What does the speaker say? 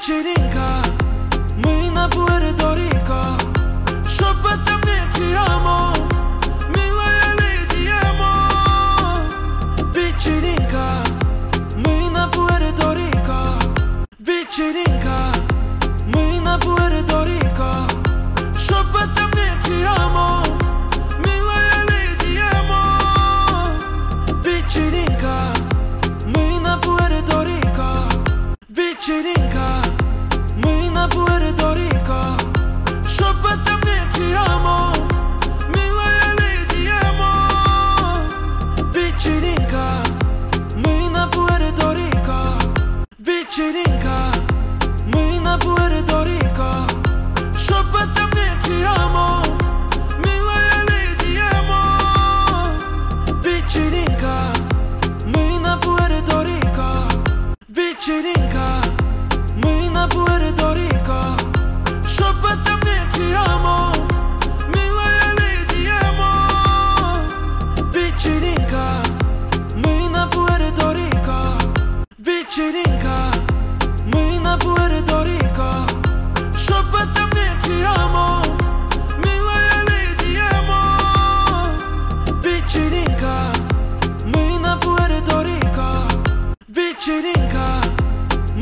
Vicirinca, mâine Puerto Rico, șopătă-mi ci amo, mila ele ti amo. Vicirinca, mâine Puerto Rico, Vicirinca, mâine Puerto Rico, șopătă-mi ci amo, mila ele ti amo. Vicirinca, mâine Puerto Rico, Vicirinca, mâine Puerto Rico, șopătă-mi ci amo.